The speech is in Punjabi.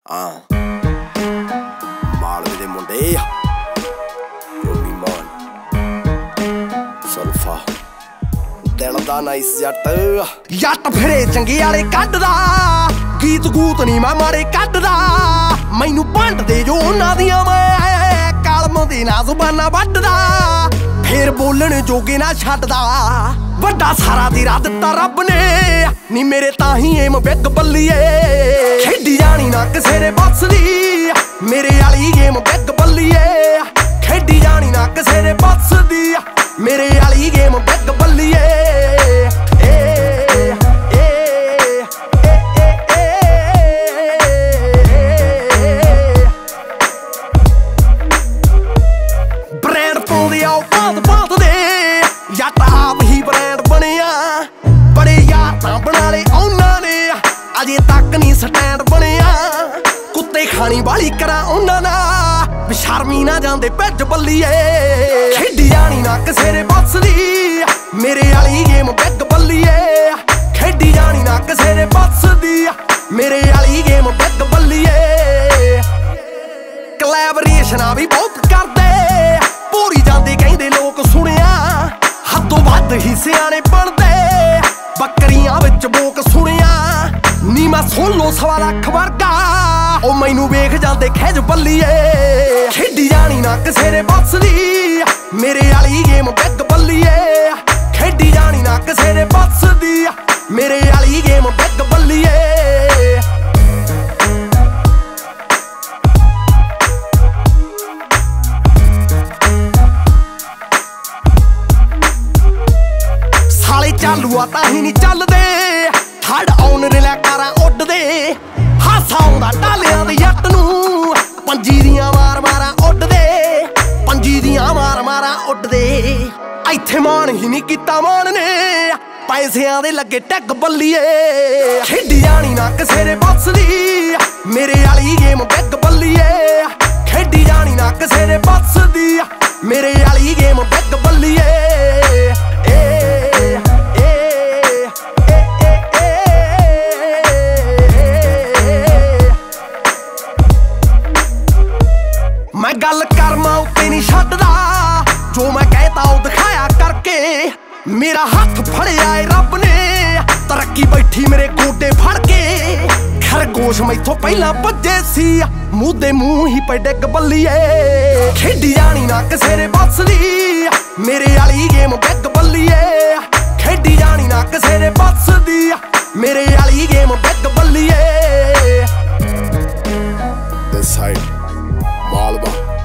ਮਾਲਵੇ ਦੇ ਮੁੰਡੇ ਰੋਮੀ ਮਾਨ ਸਲਫਾ ਦਿਲ ਦਾ ਨਾਈਸ ਜੱਟ ਫਿਰੇ ਚੰਗੇ ਵਾਲੇ ਕੱਢਦਾ ਗੀਤ ਗੂਤ ਨੀ ਮੈਂ ਮਾੜੇ ਕੱਢਦਾ ਮੈਨੂੰ ਭੰਡ ਦੇ ਜੋ ਉਹਨਾਂ ਦੀਆਂ ਮੈਂ ਕਲਮ ਦੀ ਨਾ ਜ਼ੁਬਾਨਾਂ ਵੱਢਦਾ ਫੇਰ ਬੋਲਣ ਜੋਗੇ ਨਾ ਛੱਡਦਾ ਵੱਡਾ ਸਾਰਾ ਤੇਰਾ ਦਿੱਤਾ ਰੱਬ ਨੇ ਨੀ ਮੇਰੇ ਤਾਂ ਹੀ ਏਮ ਬਿੱਗ ਬੱਲੀਏ ਖੇਡੀ ਜਾਣੀ ਨਾ ਕਿਸੇ ਦੇ ਬੱਸ ਦੀ ਮੇਰੇ ਵਾਲੀ ਗੇਮ ਬਿੱਗ ਬੱਲੀਏ ਖੇਡੀ ਜਾਣੀ ਨਾ ਕਿਸੇ ਦੇ ਬੱਸ ਦੀ ਮੇਰੇ ਵਾਲੀ ਗੇਮ ਬਿੱਗ ਬੱਲੀਏ ਬ੍ਰੈਂਡ ਪਾਉਂਦੇ ਆਓ ਬਾਤ ਦੇ ਜੱਟ ਆਪ ਹੀ ਬ੍ਰੈਂਡ ਬਣਿਆ ਬੜੇ ਯਾਰ ਤਾਂ ਬਣਾ ਲਏ ਉਹਨਾਂ ਨੇ ਅਜੇ ਤੱਕ ਨਹੀਂ ਸਟੈਂਡ ਬਣਿਆ ਕੁੱਤੇ ਖਾਣੀ ਵਾਲੀ ਕਰਾਂ ਉਹਨਾਂ ਨਾਲ ਬਸ਼ਰਮੀ ਨਾ ਜਾਂਦੇ ਭੱਜ ਬੱਲੀਏ ਖੇਡੀ ਜਾਣੀ ਨਾ ਕਿਸੇ ਦੇ ਬੱਸ ਦੀ ਮੇਰੇ ਵਾਲੀ ਗੇਮ ਬਿੱਗ ਬੱਲੀਏ ਖੇਡੀ ਜਾਣੀ ਨਾ ਕਿਸੇ ਦੇ ਬੱਸ ਦੀ ਮੇਰੇ ਵਾਲੀ ਗੇਮ ਬਿੱਗ ਬੱਲੀਏ ਕਲੈਬਰੇਸ਼ਨਾਂ ਵੀ ਬਹੁਤ ਕਰਦੇ ਪੂਰੀ ਜਾਂਦੇ ਕਹਿੰਦੇ ਲੋਕ ਸੁਣਿਆ ਹੱਦੋਂ ਵੱਧ ਹੀ ਸਿਆਣੇ ਬਣਦੇ ਬੱਕਰੀਆਂ ਵਿੱਚ ਬੋਕ ਸੁਣਿਆ ਨੀ ਮੈਂ ਸੋਲੋ 1.25 ਲੱਖ ਵਰਗਾ ਉਹ ਮੈਨੂੰ ਵੇਖ ਜਾਂਦੇ ਖਿੱਚ ਬੱਲੀਏ ਖੇਡੀ ਜਾਣੀ ਨਾ ਕਿਸੇ ਦੇ ਬੱਸ ਦੀ ਮੇਰੇ ਵਾਲੀ ਗੇਮ ਬਿੱਗ ਬੱਲੀਏ ਖੇਡੀ ਜਾਣੀ ਨਾ ਕਿਸੇ ਦੇ ਬੱਸ ਦੀ ਮੇਰੇ ਵਾਲੀ ਗੇਮ ਬਿੱਗ ਬੱਲੀਏ ਚਾਲੂ ਆ ਤਾਂ ਹੀ ਨੀ ਚੱਲਦੇ ਹੜ ਆਉਣ ਰਿਲਾ ਕਾਰਾਂ ਉੱਡਦੇ ਹਾਸਾ ਆਉਂਦਾ ਟਾਲਿਆਂ ਦੇ ਜੱਟ ਨੂੰ ਪੰਜੀ ਦੀਆਂ ਮਾਰਾਂ ਉੱਡਦੇ ਪੰਜੀ ਦੀਆਂ ਮਾਰਾਂ ਉੱਡਦੇ ਇੱਥੇ ਮਾਣ ਹੀ ਨੀ ਕੀਤਾ ਮਾਣ ਨੇ ਪੈਸਿਆਂ ਦੇ ਲੱਗੇ ਟੱਗ ਬੱਲੀਏ ਖੇਡੀ ਜਾਣੀ ਨਾ ਕਿਸੇ ਦੇ ਬੱਸ ਦੀ ਮੇਰੇ ਵਾਲੀ ਗੇਮ ਬਿੱਗ ਬੱਲੀਏ ਖੇਡੀ ਜਾਣੀ ਨਾ ਕਿਸੇ ਦੇ ਬੱਸ ਦੀ ਮੇਰੇ ਵਾਲੀ ਗੇਮ ਬਿੱਗ ਬੱਲੀਏ ਮੈਂ ਗੱਲ ਕਰਮਾਂ ਉੱਤੇ ਨਹੀਂ ਛੱਡਦਾ ਜੋ ਮੈਂ ਕਹਿਤਾ ਉਹ ਦਿਖਾਇਆ ਕਰਕੇ ਮੇਰਾ ਹੱਥ ਫੜਿਆ ਏ ਰੱਬ ਨੇ ਤਰੱਕੀ ਬੈਠੀ ਮੇਰੇ ਗੋਡੇ ਫੜ ਕੇ ਖਰਗੋਸ਼ ਮੈਥੋਂ ਪਹਿਲਾਂ ਭੱਜੇ ਸੀ ਮੂੰਹ ਦੇ ਮੂੰਹ ਹੀ ਪੈ ਡਿੱਗ ਬੱਲੀਏ ਖੇਡੀ ਜਾਣੀ ਨਾ ਕਿਸੇ ਦੇ ਬੱਸ ਦੀ ਮੇਰੇ ਵਾਲੀ ਗੇਮ ਬਿੱਗ ਬੱਲੀਏ ਖੇਡੀ ਜਾਣੀ ਨਾ ਕਿਸੇ ਦੇ ਬੱਸ ਦੀ ਮੇਰੇ ਵਾਲੀ ਗੇਮ ਬਿੱਗ ਬੱਲੀਏ This side, Malva.